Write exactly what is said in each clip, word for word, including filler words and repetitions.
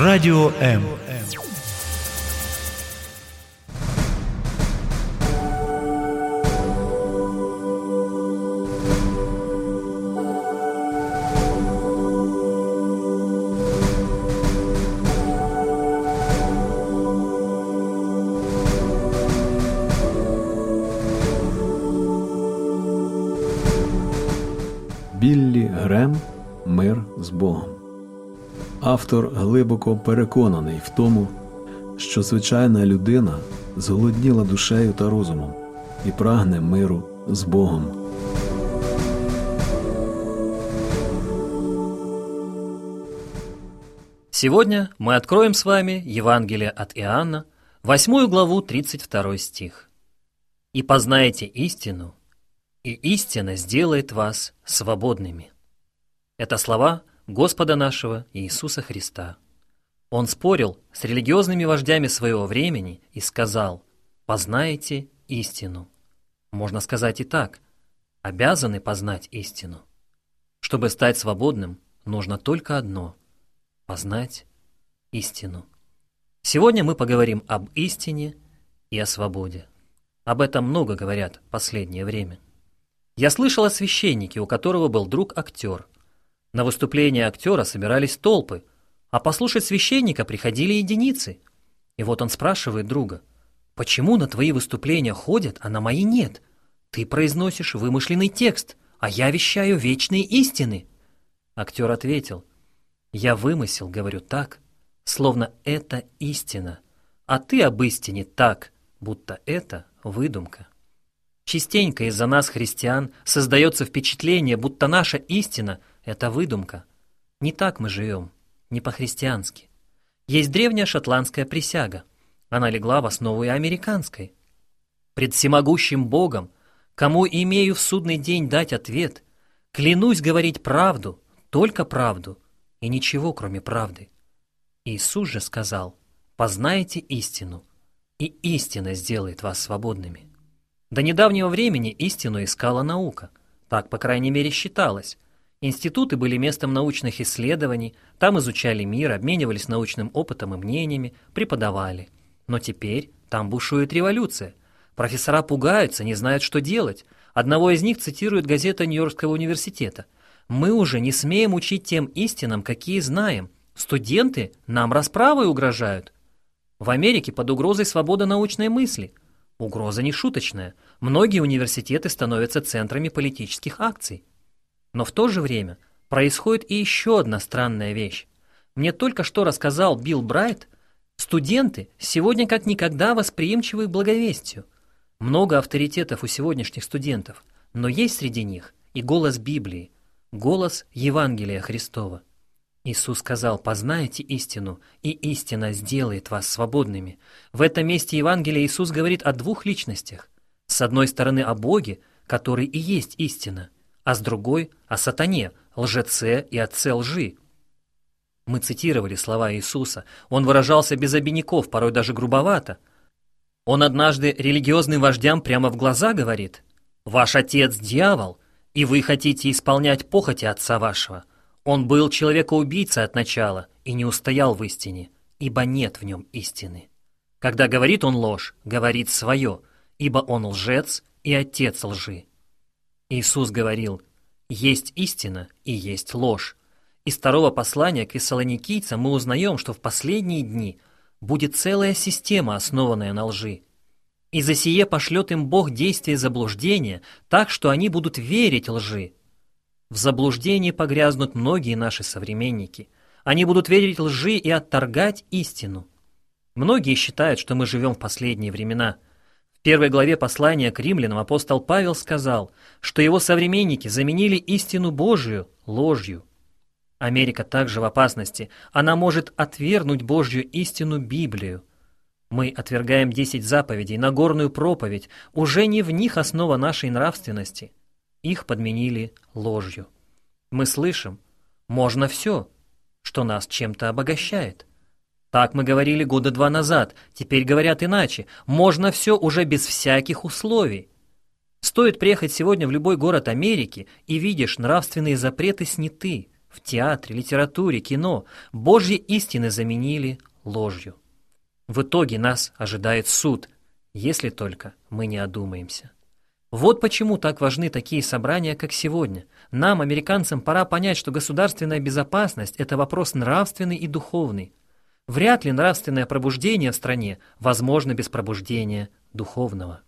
Радио М. Біллі Грем «Мир з Богом». Автор глибоко переконаний в тому, що звичайна людина зголодніла душею та розумом і прагне миру з Богом. Сегодня мы откроем с вами Евангелие от Иоанна, восьмую главу, тридцать второй стих. «И познаете истину, и истина сделает вас свободными». Это слова Господа нашего Иисуса Христа. Он спорил с религиозными вождями своего времени и сказал: «Познаете истину». Можно сказать и так: обязаны познать истину. Чтобы стать свободным, нужно только одно – познать истину. Сегодня мы поговорим об истине и о свободе. Об этом много говорят в последнее время. Я слышал о священнике, у которого был друг-актер. На выступление актера собирались толпы, а послушать священника приходили единицы. И вот он спрашивает друга: «Почему на твои выступления ходят, а на мои нет? Ты произносишь вымышленный текст, а я вещаю вечные истины». Актер ответил: «Я вымысел говорю так, словно это истина, а ты об истине так, будто это выдумка». Частенько из-за нас, христиан, создается впечатление, будто наша истина – это выдумка. Не так мы живем, не по-христиански. Есть древняя шотландская присяга. Она легла в основу и американской. «Пред всемогущим Богом, кому имею в судный день дать ответ, клянусь говорить правду, только правду, и ничего, кроме правды». Иисус же сказал: «Познайте истину, и истина сделает вас свободными». До недавнего времени истину искала наука. Так, по крайней мере, считалось. Институты были местом научных исследований, там изучали мир, обменивались научным опытом и мнениями, преподавали. Но теперь там бушует революция. Профессора пугаются, не знают, что делать. Одного из них цитирует газета Нью-Йоркского университета: «Мы уже не смеем учить тем истинам, какие знаем. Студенты нам расправой угрожают». В Америке под угрозой свобода научной мысли. Угроза не шуточная. Многие университеты становятся центрами политических акций. Но в то же время происходит и еще одна странная вещь. Мне только что рассказал Билл Брайт, студенты сегодня как никогда восприимчивы к благовестию. Много авторитетов у сегодняшних студентов, но есть среди них и голос Библии, голос Евангелия Христова. Иисус сказал: «Познаете истину, и истина сделает вас свободными». В этом месте Евангелия Иисус говорит о двух личностях. С одной стороны о Боге, который и есть истина, а с другой о сатане, лжеце и отце лжи. Мы цитировали слова Иисуса. Он выражался без обиняков, порой даже грубовато. Он однажды религиозным вождям прямо в глаза говорит: «Ваш отец – дьявол, и вы хотите исполнять похоти отца вашего. Он был человекоубийцей от начала и не устоял в истине, ибо нет в нем истины. Когда говорит он ложь, говорит свое, ибо он лжец и отец лжи». Иисус говорил: «Есть истина и есть ложь». Из второго послания к фессалоникийцам мы узнаем, что в последние дни будет целая система, основанная на лжи. «И за сие пошлет им Бог действие заблуждения, так что они будут верить лжи». В заблуждении погрязнут многие наши современники. Они будут верить лжи и отторгать истину. Многие считают, что мы живем в последние времена. В первой главе послания к римлянам апостол Павел сказал, что его современники заменили истину Божию ложью. Америка также в опасности. Она может отвергнуть Божью истину Библию. Мы отвергаем десять заповедей, Нагорную проповедь. Уже не в них основа нашей нравственности. Их подменили ложью. Мы слышим: можно все, что нас чем-то обогащает. Так мы говорили года два назад, теперь говорят иначе. Можно все уже без всяких условий. Стоит приехать сегодня в любой город Америки, и видишь, нравственные запреты сняты. в театре, литературе, кино Божьи истины заменили ложью. В итоге нас ожидает суд, если только мы не одумаемся. Вот почему так важны такие собрания, как сегодня. Нам, американцам, пора понять, что государственная безопасность – это вопрос нравственный и духовный. Вряд ли нравственное пробуждение в стране возможно без пробуждения духовного.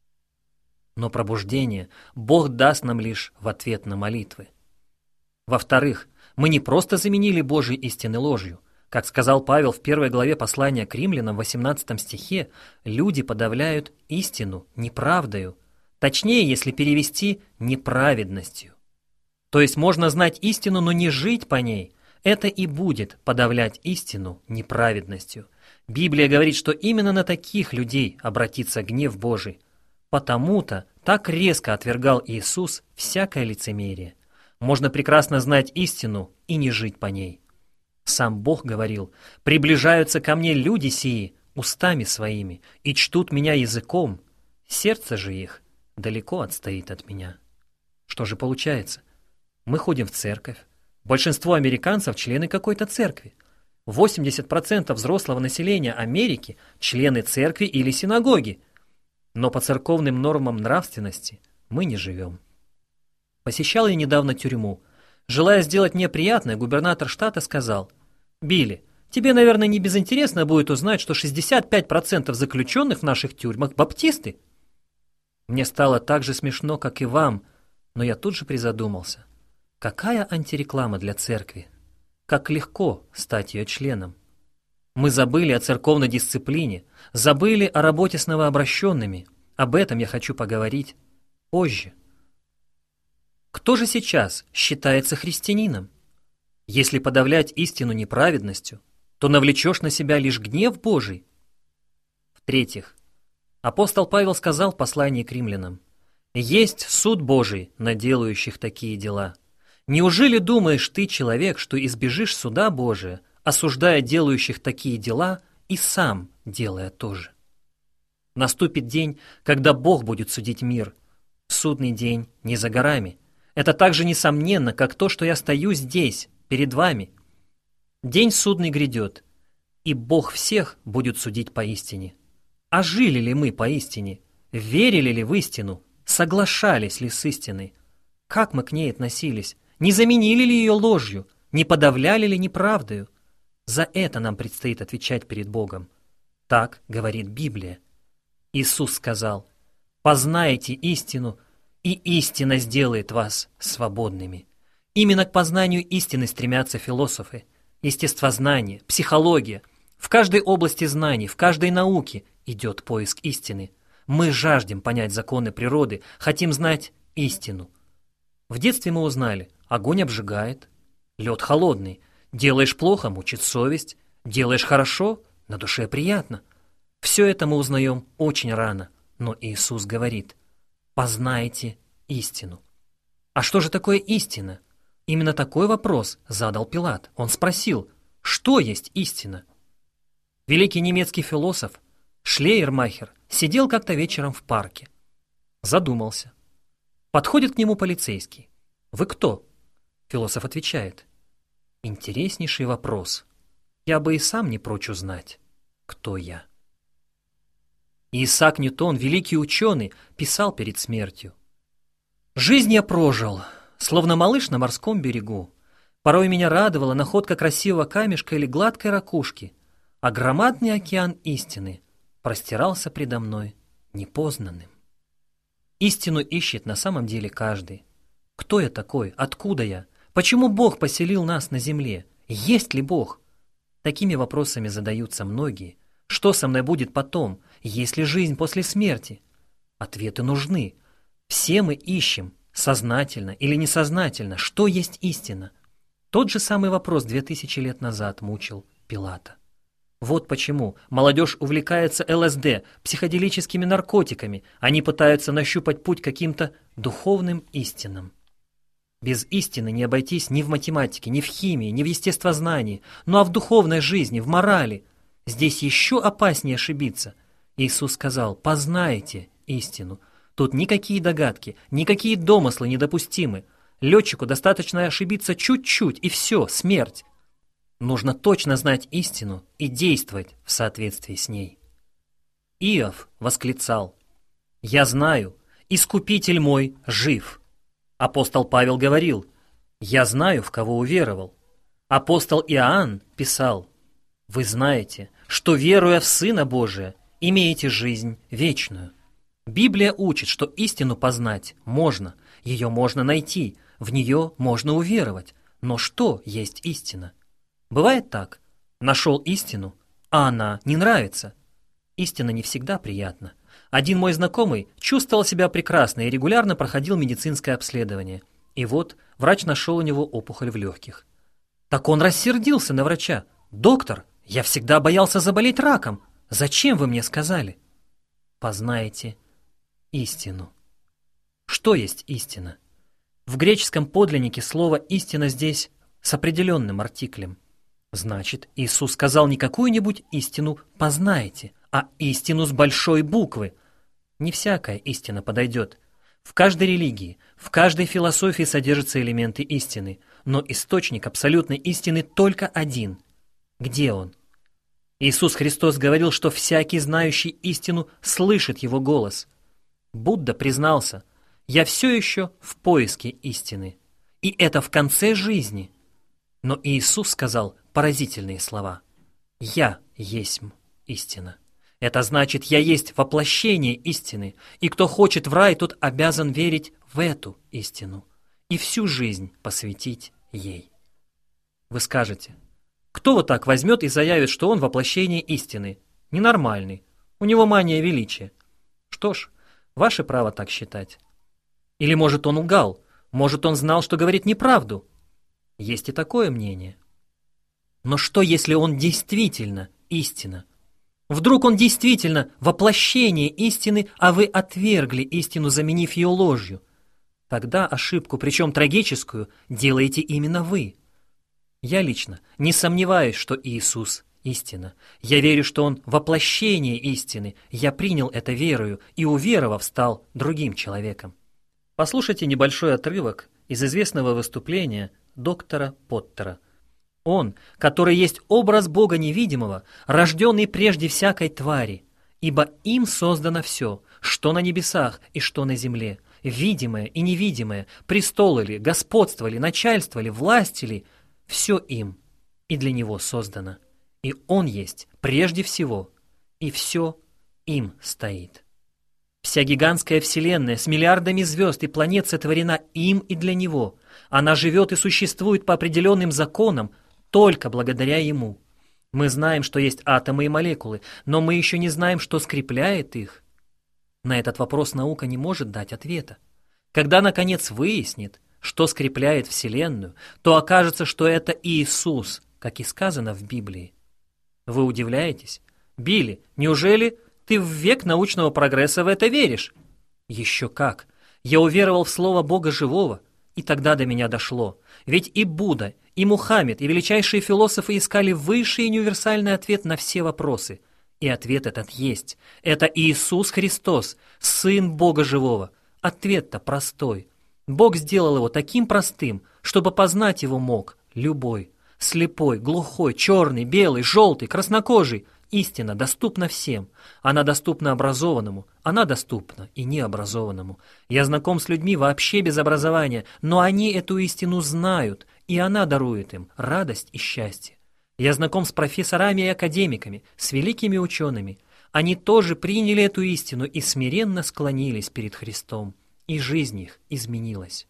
Но пробуждение Бог даст нам лишь в ответ на молитвы. Во-вторых, мы не просто заменили Божьи истины ложью. Как сказал Павел в первой главе послания к римлянам в восемнадцатом стихе, люди подавляют истину неправдою, точнее, если перевести, неправедностью. То есть можно знать истину, но не жить по ней. Это и будет подавлять истину неправедностью. Библия говорит, что именно на таких людей обратится гнев Божий. Потому-то так резко отвергал Иисус всякое лицемерие. Можно прекрасно знать истину и не жить по ней. Сам Бог говорил: «Приближаются ко мне люди сии устами своими и чтут меня языком, сердце же их далеко отстоит от меня». Что же получается? Мы ходим в церковь. Большинство американцев – члены какой-то церкви. восемьдесят процентов взрослого населения Америки – члены церкви или синагоги. Но по церковным нормам нравственности мы не живем. Посещал я недавно тюрьму. Желая сделать мне приятное, губернатор штата сказал: «Билли, тебе, наверное, не безинтересно будет узнать, что шестьдесят пять процентов заключенных в наших тюрьмах – баптисты». Мне стало так же смешно, как и вам, но я тут же призадумался. Какая антиреклама для церкви? Как легко стать ее членом. Мы забыли о церковной дисциплине, забыли о работе с новообращенными. Об этом я хочу поговорить позже. Кто же сейчас считается христианином? Если подавлять истину неправедностью, то навлечешь на себя лишь гнев Божий. В-третьих, апостол Павел сказал в послании к римлянам: «Есть суд Божий на делающих такие дела». Неужели думаешь ты, человек, что избежишь суда Божия, осуждая делающих такие дела и сам делая то же? Наступит день, когда Бог будет судить мир. Судный день не за горами. Это так же несомненно, как то, что я стою здесь, перед вами. День судный грядет, и Бог всех будет судить поистине. А жили ли мы поистине? Верили ли в истину? Соглашались ли с истиной? Как мы к ней относились? Не заменили ли ее ложью? Не подавляли ли неправдою? За это нам предстоит отвечать перед Богом. Так говорит Библия. Иисус сказал: «Познайте истину, и истина сделает вас свободными». Именно к познанию истины стремятся философы, естествознание, психология. В каждой области знаний, в каждой науке идет поиск истины. Мы жаждем понять законы природы, хотим знать истину. В детстве мы узнали: огонь обжигает, лед холодный, делаешь плохо — мучит совесть, делаешь хорошо — на душе приятно. Все это мы узнаем очень рано, но Иисус говорит: «Познайте истину». А что же такое истина? Именно такой вопрос задал Пилат. Он спросил: что есть истина? Великий немецкий философ Шлейермахер сидел как-то вечером в парке. Задумался. Подходит к нему полицейский. «Вы кто?» Философ отвечает: «Интереснейший вопрос. Я бы и сам не прочь узнать, кто я». Исаак Ньютон, великий ученый, писал перед смертью: «Жизнь я прожил, словно малыш на морском берегу. Порой меня радовала находка красивого камешка или гладкой ракушки, а громадный океан истины простирался предо мной непознанным». Истину ищет на самом деле каждый. Кто я такой? Откуда я? Почему Бог поселил нас на земле? Есть ли Бог? Такими вопросами задаются многие. Что со мной будет потом? Есть ли жизнь после смерти? Ответы нужны. Все мы ищем, сознательно или несознательно, что есть истина. Тот же самый вопрос две тысячи лет назад мучил Пилата. Вот почему молодежь увлекается эл эс дэ, психоделическими наркотиками. Они пытаются нащупать путь к каким-то духовным истинам. Без истины не обойтись ни в математике, ни в химии, ни в естествознании, ну а в духовной жизни, в морали. Здесь еще опаснее ошибиться. Иисус сказал: «Познайте истину». Тут никакие догадки, никакие домыслы недопустимы. Летчику достаточно ошибиться чуть-чуть, и все, смерть. Нужно точно знать истину и действовать в соответствии с ней. Иов восклицал: «Я знаю, Искупитель мой жив». Апостол Павел говорил: «Я знаю, в кого уверовал». Апостол Иоанн писал: «Вы знаете, что, веруя в Сына Божия, имеете жизнь вечную». Библия учит, что истину познать можно, ее можно найти, в нее можно уверовать. Но что есть истина? Бывает так: нашел истину, а она не нравится. Истина не всегда приятна. Один мой знакомый чувствовал себя прекрасно и регулярно проходил медицинское обследование. И вот врач нашел у него опухоль в легких. Так он рассердился на врача: «Доктор, я всегда боялся заболеть раком. Зачем вы мне сказали?» Познайте истину. Что есть истина? В греческом подлиннике слово «истина» здесь с определенным артиклем. Значит, Иисус сказал не какую-нибудь истину «познайте», а истину с большой буквы. Не всякая истина подойдет. В каждой религии, в каждой философии содержатся элементы истины, но источник абсолютной истины только один. Где он? Иисус Христос говорил, что всякий, знающий истину, слышит его голос. Будда признался: «Я все еще в поиске истины». И это в конце жизни. Но Иисус сказал поразительные слова: «Я есмь истина». Это значит, я есть воплощение истины, и кто хочет в рай, тот обязан верить в эту истину и всю жизнь посвятить ей. Вы скажете: кто вот так возьмет и заявит, что он воплощение истины? Ненормальный, у него мания величия. Что ж, ваше право так считать. Или, может, он лгал, может, он знал, что говорит неправду. Есть и такое мнение. Но что, если он действительно истина? Вдруг он действительно воплощение истины, а вы отвергли истину, заменив ее ложью? Тогда ошибку, причем трагическую, делаете именно вы. Я лично не сомневаюсь, что Иисус – истина. Я верю, что Он – воплощение истины. Я принял это верою и, уверовав, стал другим человеком. Послушайте небольшой отрывок из известного выступления доктора Поттера. Он, который есть образ Бога невидимого, рожденный прежде всякой твари, ибо им создано все, что на небесах и что на земле, видимое и невидимое, престолы ли, господство ли, начальство ли, власти ли, все им и для него создано. И он есть прежде всего, и все им стоит. Вся гигантская вселенная с миллиардами звезд и планет сотворена им и для него. Она живет и существует по определенным законам, только благодаря ему. Мы знаем, что есть атомы и молекулы, но мы еще не знаем, что скрепляет их. На этот вопрос наука не может дать ответа. Когда, наконец, выяснит, что скрепляет Вселенную, то окажется, что это Иисус, как и сказано в Библии. Вы удивляетесь? Билли, неужели ты в век научного прогресса в это веришь? Еще как! Я уверовал в слово Бога живого, и тогда до меня дошло. Ведь и Будда, и Мухаммед, и величайшие философы искали высший и универсальный ответ на все вопросы. И ответ этот есть. Это Иисус Христос, Сын Бога живого. Ответ-то простой. Бог сделал его таким простым, чтобы познать его мог любой. Слепой, глухой, черный, белый, желтый, краснокожий. Истина доступна всем. Она доступна образованному, она доступна и необразованному. Я знаком с людьми вообще без образования, но они эту истину знают, и она дарует им радость и счастье. Я знаком с профессорами и академиками, с великими учеными. Они тоже приняли эту истину и смиренно склонились перед Христом, и жизнь их изменилась.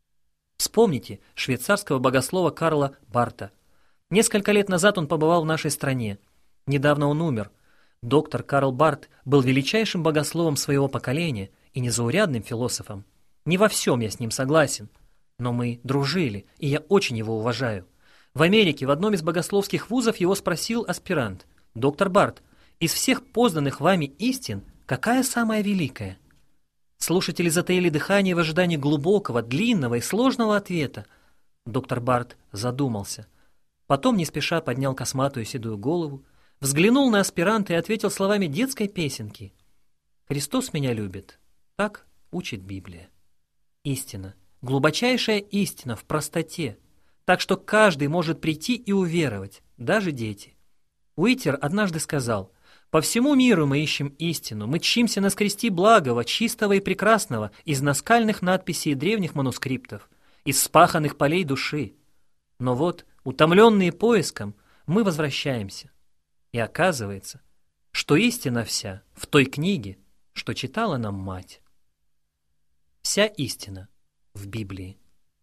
Вспомните швейцарского богослова Карла Барта. Несколько лет назад он побывал в нашей стране. Недавно он умер. Доктор Карл Барт был величайшим богословом своего поколения и незаурядным философом. Не во всем я с ним согласен, но мы дружили, и я очень его уважаю. В Америке в одном из богословских вузов его спросил аспирант: «Доктор Барт, из всех познанных вами истин, какая самая великая?» Слушатели затаили дыхание в ожидании глубокого, длинного и сложного ответа. Доктор Барт задумался. Потом не спеша поднял косматую седую голову, взглянул на аспиранта и ответил словами детской песенки: «Христос меня любит, так учит Библия. Истина Глубочайшая истина в простоте, так что каждый может прийти и уверовать, даже дети. Уитер однажды сказал: «По всему миру мы ищем истину, мы чимся наскрести благого, чистого и прекрасного из наскальных надписей и древних манускриптов, из спаханных полей души. Но вот, утомленные поиском, мы возвращаемся. И оказывается, что истина вся в той книге, что читала нам мать». Вся истина в Библии.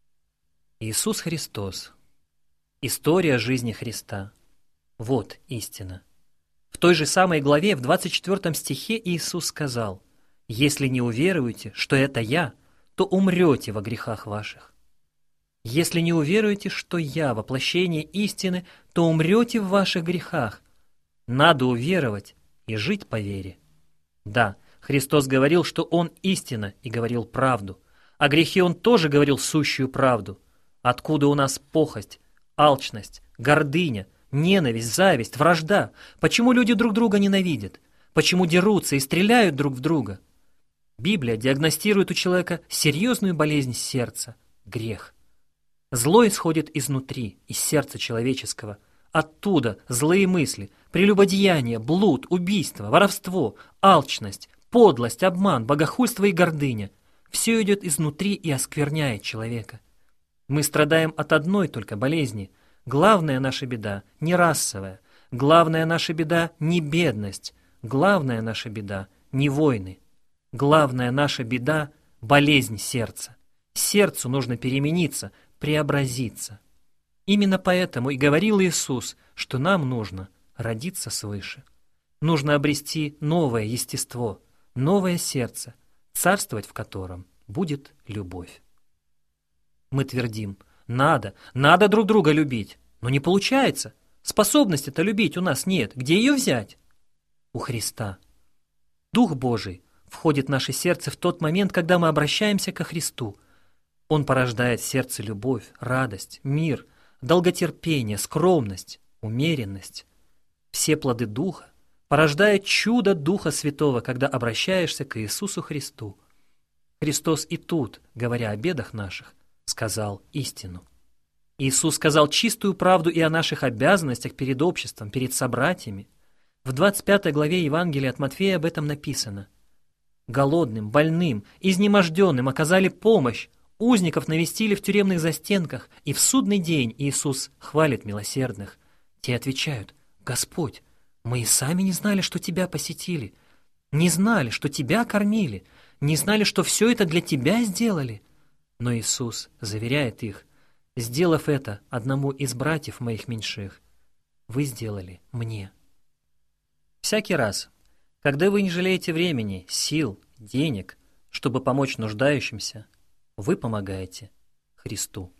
Иисус Христос. История жизни Христа. Вот истина. В той же самой главе, в двадцать четвёртом стихе Иисус сказал: «Если не уверуете, что это Я, то умрете во грехах ваших. Если не уверуете, что Я воплощение истины, то умрете в ваших грехах». Надо уверовать и жить по вере. Да, Христос говорил, что Он истина, и говорил правду. О грехе Он тоже говорил сущую правду. Откуда у нас похоть, алчность, гордыня, ненависть, зависть, вражда? Почему люди друг друга ненавидят? Почему дерутся и стреляют друг в друга? Библия диагностирует у человека серьезную болезнь сердца – грех. Зло исходит изнутри, из сердца человеческого. Оттуда злые мысли, прелюбодеяние, блуд, убийство, воровство, алчность, подлость, обман, богохульство и гордыня. Все идет изнутри и оскверняет человека. Мы страдаем от одной только болезни. Главная наша беда не расовая. Главная наша беда не бедность. Главная наша беда не войны. Главная наша беда – болезнь сердца. Сердцу нужно перемениться, преобразиться. Именно поэтому и говорил Иисус, что нам нужно родиться свыше. Нужно обрести новое естество, новое сердце, царствовать в котором будет любовь. Мы твердим: надо, надо друг друга любить, но не получается. Способности-то любить у нас нет. Где ее взять? У Христа. Дух Божий входит в наше сердце в тот момент, когда мы обращаемся ко Христу. Он порождает в сердце любовь, радость, мир, долготерпение, скромность, умеренность. Все плоды Духа порождает чудо Духа Святого, когда обращаешься к Иисусу Христу. Христос и тут, говоря о бедах наших, сказал истину. Иисус сказал чистую правду и о наших обязанностях перед обществом, перед собратьями. В двадцать пятой главе Евангелия от Матфея об этом написано: «Голодным, больным, изнеможденным оказали помощь, узников навестили в тюремных застенках, и в судный день Иисус хвалит милосердных. Те отвечают: Господь, мы и сами не знали, что Тебя посетили, не знали, что Тебя кормили, не знали, что все это для Тебя сделали». Но Иисус заверяет их: «Сделав это одному из братьев моих меньших, вы сделали мне». Всякий раз, когда вы не жалеете времени, сил, денег, чтобы помочь нуждающимся, вы помогаете Христу.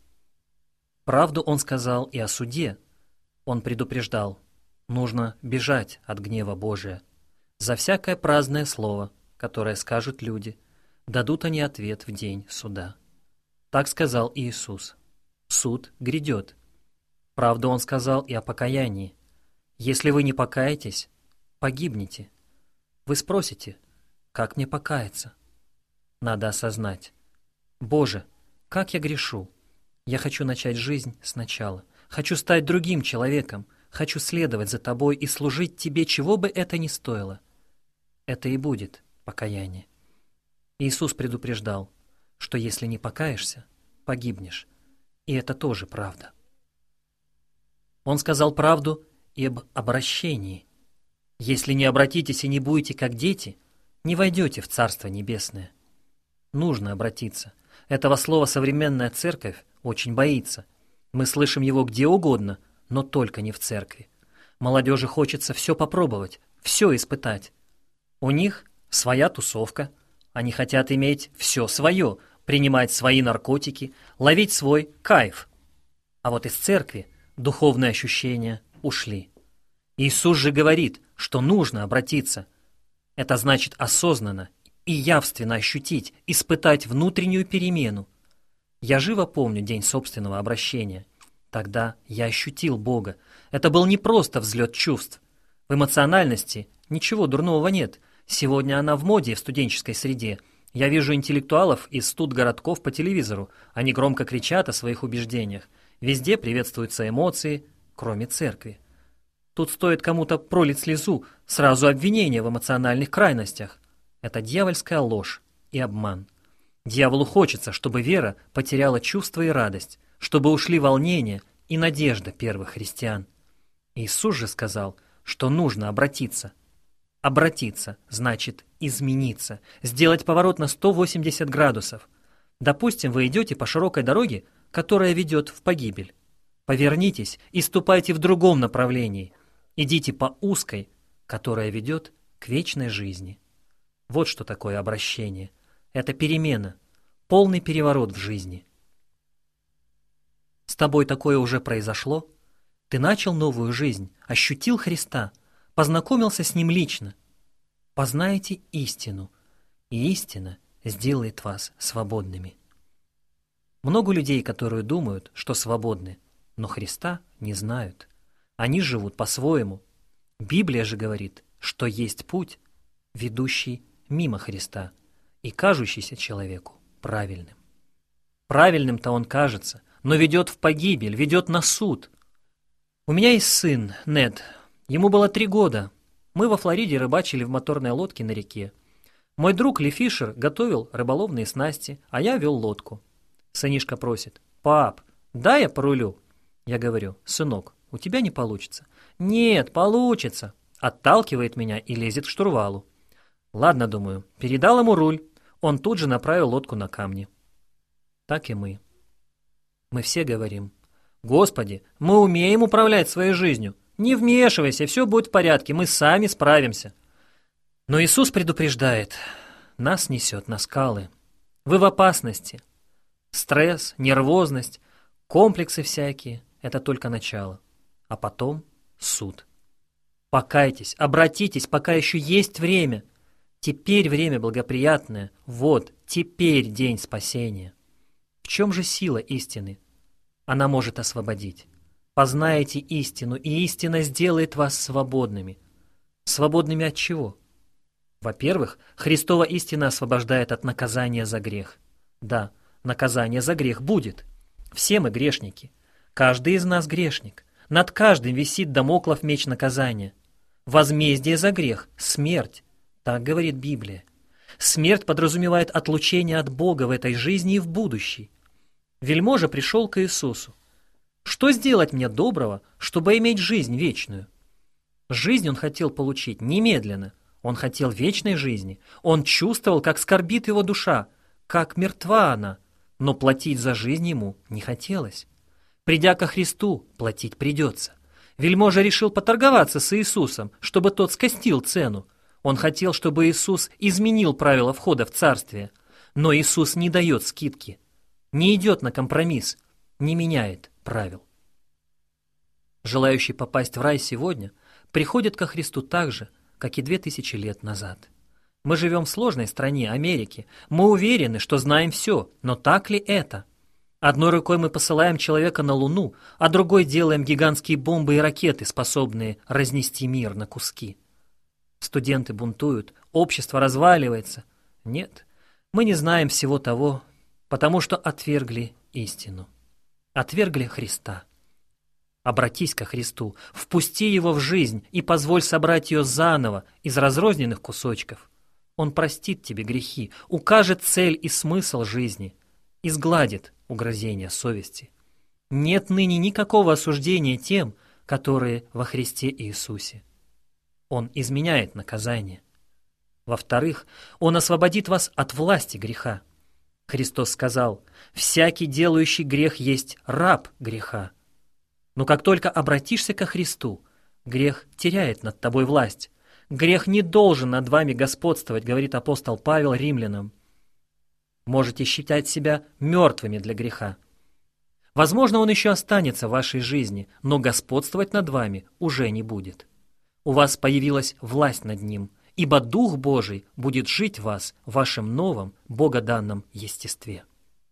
Правду Он сказал и о суде. Он предупреждал: нужно бежать от гнева Божия. За всякое праздное слово, которое скажут люди, дадут они ответ в день суда. Так сказал Иисус. Суд грядет. Правду Он сказал и о покаянии. Если вы не покаетесь, погибнете. Вы спросите: как мне покаяться? Надо осознать: Боже, как я грешу! Я хочу начать жизнь сначала. Хочу стать другим человеком. Хочу следовать за Тобой и служить Тебе, чего бы это ни стоило. Это и будет покаяние. Иисус предупреждал, что если не покаешься, погибнешь. И это тоже правда. Он сказал правду и об обращении. Если не обратитесь и не будете как дети, не войдете в Царство Небесное. Нужно обратиться. Этого слова современная церковь очень боится. Мы слышим его где угодно, но только не в церкви. Молодежи хочется все попробовать, все испытать. У них своя тусовка. Они хотят иметь все свое, принимать свои наркотики, ловить свой кайф. А вот из церкви духовные ощущения ушли. Иисус же говорит, что нужно обратиться. Это значит осознанно и явственно ощутить, испытать внутреннюю перемену. Я живо помню день собственного обращения. Тогда я ощутил Бога. Это был не просто взлет чувств. В эмоциональности ничего дурного нет. Сегодня она в моде в студенческой среде. Я вижу интеллектуалов из студгородков по телевизору. Они громко кричат о своих убеждениях. Везде приветствуются эмоции, кроме церкви. Тут стоит кому-то пролить слезу, сразу обвинение в эмоциональных крайностях. Это дьявольская ложь и обман. Дьяволу хочется, чтобы вера потеряла чувство и радость, чтобы ушли волнения и надежда первых христиан. Иисус же сказал, что нужно обратиться. Обратиться значит измениться, сделать поворот на сто восемьдесят градусов. Допустим, вы идете по широкой дороге, которая ведет в погибель. Повернитесь и ступайте в другом направлении. Идите по узкой, которая ведет к вечной жизни. Вот что такое обращение. Это перемена, полный переворот в жизни. С тобой такое уже произошло? Ты начал новую жизнь, ощутил Христа, познакомился с Ним лично. Познаете истину, и истина сделает вас свободными. Много людей, которые думают, что свободны, но Христа не знают. Они живут по-своему. Библия же говорит, что есть путь, ведущий мимо Христа и кажущийся человеку правильным. Правильным-то он кажется, но ведет в погибель, ведет на суд. У меня есть сын, Нед. Ему было три года. Мы во Флориде рыбачили в моторной лодке на реке. Мой друг Ли Фишер готовил рыболовные снасти, а я вел лодку. Сынишка просит: «Пап, дай я порулю». Я говорю: «Сынок, у тебя не получится». «Нет, получится». Отталкивает меня и лезет к штурвалу. Ладно, думаю, передал ему руль. Он тут же направил лодку на камни. Так и мы. Мы все говорим: «Господи, мы умеем управлять своей жизнью. Не вмешивайся, все будет в порядке, мы сами справимся». Но Иисус предупреждает: нас несет на скалы. Вы в опасности. Стресс, нервозность, комплексы всякие – это только начало. А потом суд. Покайтесь, обратитесь, пока еще есть время. Теперь время благоприятное. Вот, теперь день спасения. В чем же сила истины? Она может освободить. Познаете истину, и истина сделает вас свободными. Свободными от чего? Во-первых, Христова истина освобождает от наказания за грех. Да, наказание за грех будет. Все мы грешники. Каждый из нас грешник. Над каждым висит дамоклов меч наказания. Возмездие за грех – смерть. Так говорит Библия. Смерть подразумевает отлучение от Бога в этой жизни и в будущей. Вельможа пришел к Иисусу. Что сделать мне доброго, чтобы иметь жизнь вечную? Жизнь он хотел получить немедленно. Он хотел вечной жизни. Он чувствовал, как скорбит его душа, как мертва она, но платить за жизнь ему не хотелось. Придя ко Христу, платить придется. Вельможа решил поторговаться с Иисусом, чтобы тот скостил цену. Он хотел, чтобы Иисус изменил правила входа в Царствие. Но Иисус не дает скидки, не идет на компромисс, не меняет правил. Желающий попасть в рай сегодня приходит ко Христу так же, как и две тысячи лет назад. Мы живем в сложной стране, Америке. Мы уверены, что знаем все, но так ли это? Одной рукой мы посылаем человека на Луну, а другой делаем гигантские бомбы и ракеты, способные разнести мир на куски. Студенты бунтуют, общество разваливается. Нет, мы не знаем всего того, потому что отвергли истину. Отвергли Христа. Обратись ко Христу, впусти Его в жизнь и позволь собрать ее заново из разрозненных кусочков. Он простит тебе грехи, укажет цель и смысл жизни, изгладит угрызения совести. Нет ныне никакого осуждения тем, которые во Христе Иисусе. Он изменяет наказание. Во-вторых, Он освободит вас от власти греха. Христос сказал: «Всякий, делающий грех, есть раб греха». Но как только обратишься ко Христу, грех теряет над тобой власть. Грех не должен над вами господствовать, говорит апостол Павел римлянам. Можете считать себя мертвыми для греха. Возможно, он еще останется в вашей жизни, но господствовать над вами уже не будет. У вас появилась власть над ним, ибо Дух Божий будет жить в вас в вашем новом, богоданном естестве.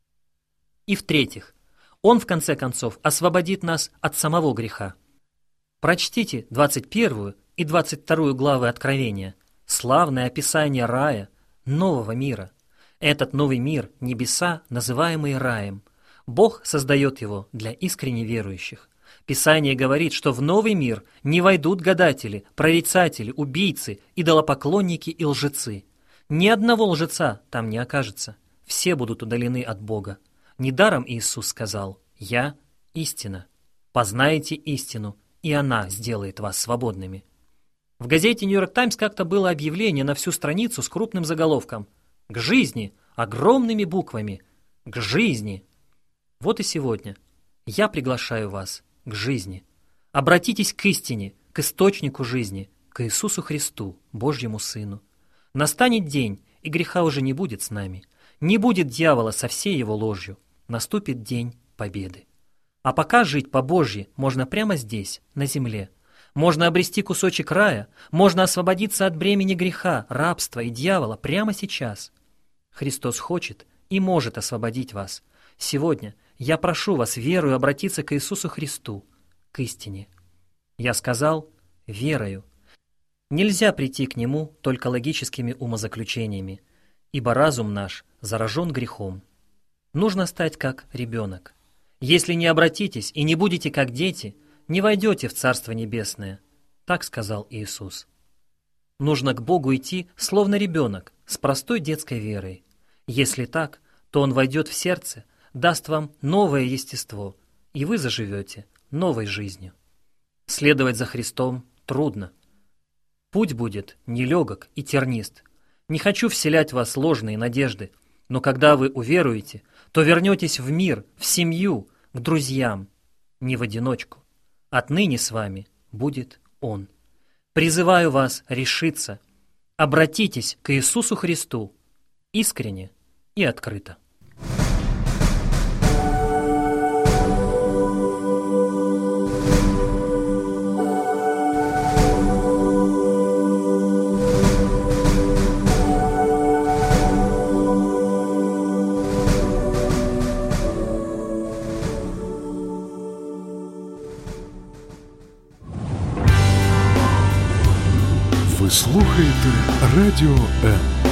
И в-третьих, Он, в конце концов, освободит нас от самого греха. Прочтите двадцать первую и двадцать вторую главы Откровения. Славное описание рая, нового мира. Этот новый мир, небеса, называемые раем, Бог создает его для искренне верующих. Писание говорит, что в новый мир не войдут гадатели, прорицатели, убийцы, идолопоклонники и лжецы. Ни одного лжеца там не окажется. Все будут удалены от Бога. Недаром Иисус сказал: «Я – истина. Познаете истину, и она сделает вас свободными». В газете «Нью-Йорк Таймс» как-то было объявление на всю страницу с крупным заголовком: «К жизни!» огромными буквами. К жизни! Вот и сегодня я приглашаю вас к жизни. Обратитесь к истине, к источнику жизни, к Иисусу Христу, Божьему Сыну. Настанет день, и греха уже не будет с нами. Не будет дьявола со всей его ложью. Наступит день победы. А пока жить по-божьи можно прямо здесь, на земле. Можно обрести кусочек рая, можно освободиться от бремени греха, рабства и дьявола прямо сейчас. Христос хочет и может освободить вас. Сегодня я прошу вас верою обратиться к Иисусу Христу, к истине. Я сказал верою. Нельзя прийти к Нему только логическими умозаключениями, ибо разум наш заражен грехом. Нужно стать как ребенок. Если не обратитесь и не будете как дети, не войдете в Царство Небесное. Так сказал Иисус. Нужно к Богу идти, словно ребенок, с простой детской верой. Если так, то Он войдет в сердце, даст вам новое естество, и вы заживете новой жизнью. Следовать за Христом трудно. Путь будет нелегок и тернист. Не хочу вселять в вас ложные надежды, но когда вы уверуете, то вернетесь в мир, в семью, к друзьям, не в одиночку. Отныне с вами будет Он. Призываю вас решиться. Обратитесь к Иисусу Христу искренне и открыто. Ви слухаєте Радіо М.